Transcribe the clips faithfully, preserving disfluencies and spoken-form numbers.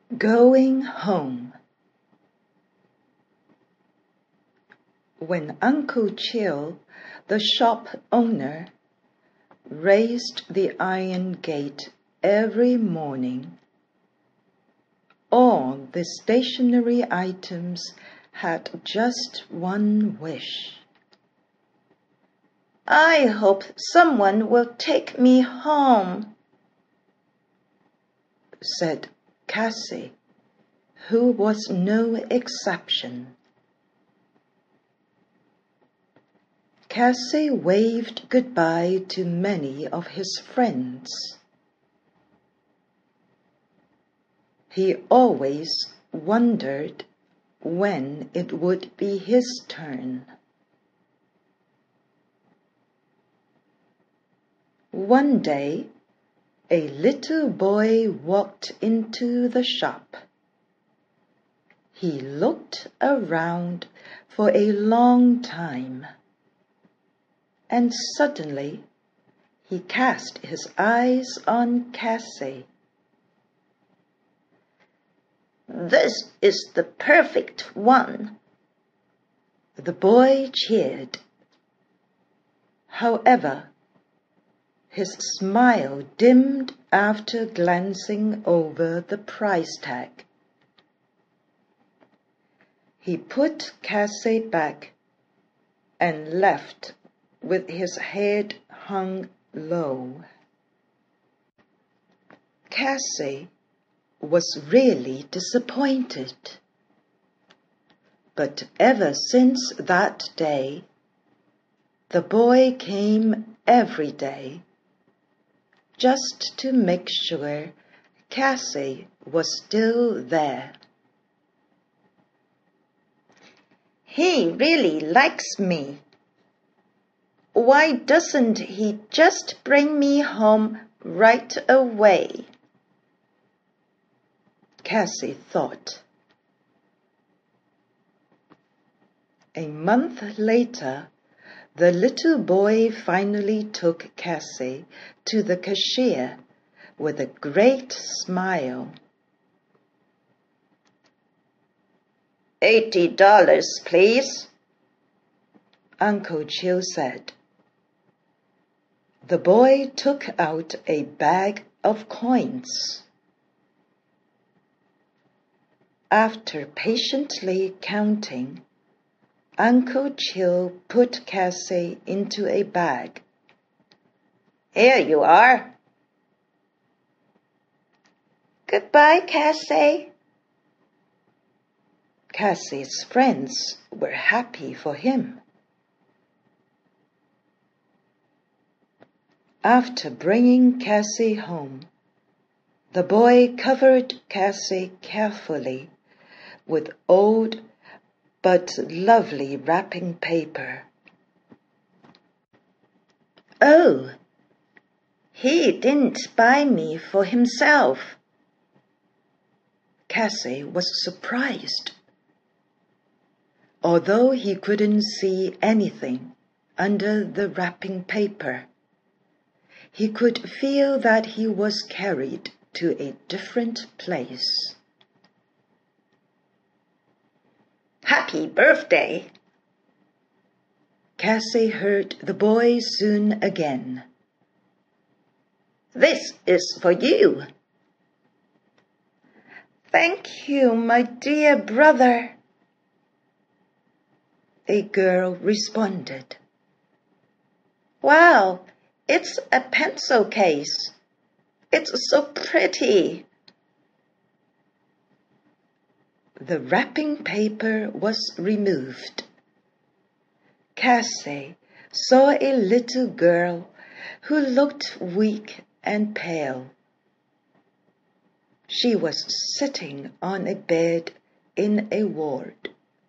Going home. When Uncle Chill, the shop owner, raised the iron gate every morning, all the stationery items had just one wish. "I hope someone will take me home," said Cassie, who was no exception. Cassie waved goodbye to many of his friends. He always wondered when it would be his turn. One day, a little boy walked into the shop. He looked around for a long time, and suddenly he cast his eyes on Cassie. "This is the perfect one," the boy cheered. However, his smile dimmed after glancing over the price tag. He put Cassie back and left with his head hung low. Cassie was really disappointed. But ever since that day, the boy came every day just to make sure Cassie was still there. "He really likes me. Why doesn't he just bring me home right away?" Cassie thought. A month later, the little boy finally took Cassie to the cashier with a great smile. Eighty dollars, please," Uncle Chill said. The boy took out a bag of coins. After patiently counting, Uncle Chill put Cassie into a bag. "Here you are." "Goodbye, Cassie." Cassie's friends were happy for him. After bringing Cassie home, the boy covered Cassie carefully with old but lovely wrapping paper. "Oh, he didn't buy me for himself." Cassie was surprised. Although he couldn't see anything under the wrapping paper, he could feel that he was carried to a different place. "Happy birthday!" Cassie heard the boy soon again. "This is for you." "Thank you, my dear brother," a girl responded. "Wow, it's a pencil case. It's so pretty." The wrapping paper was removed. Cassie saw a little girl who looked weak and pale. She was sitting on a bed in a ward.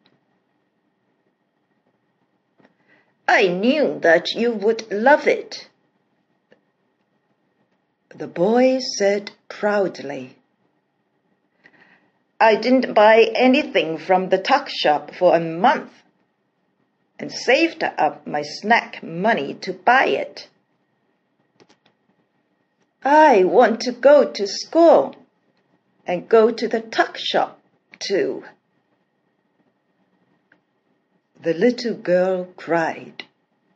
"I knew that you would love it," the boy said proudly. "I didn't buy anything from the tuck shop for a month and saved up my snack money to buy it. I want to go to school. and go to the tuck shop, too." The little girl cried.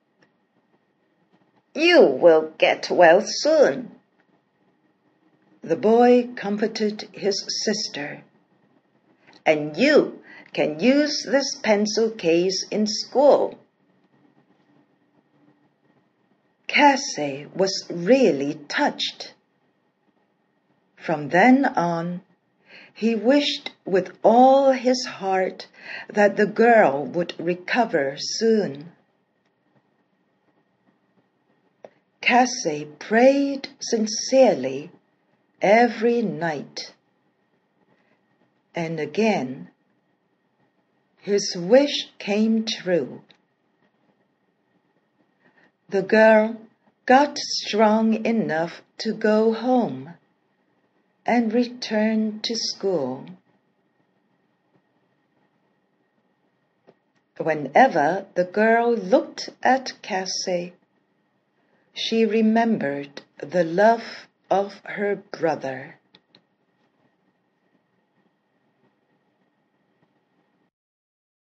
"You will get well soon." The boy comforted his sister. "And you can use this pencil case in school." Cassie was really touched. From then on, he wished with all his heart that the girl would recover soon. Cassie prayed sincerely every night, and again his wish came true. The girl got strong enough to go home and return to school. Whenever the girl looked at Cassie, she remembered the love of her brother.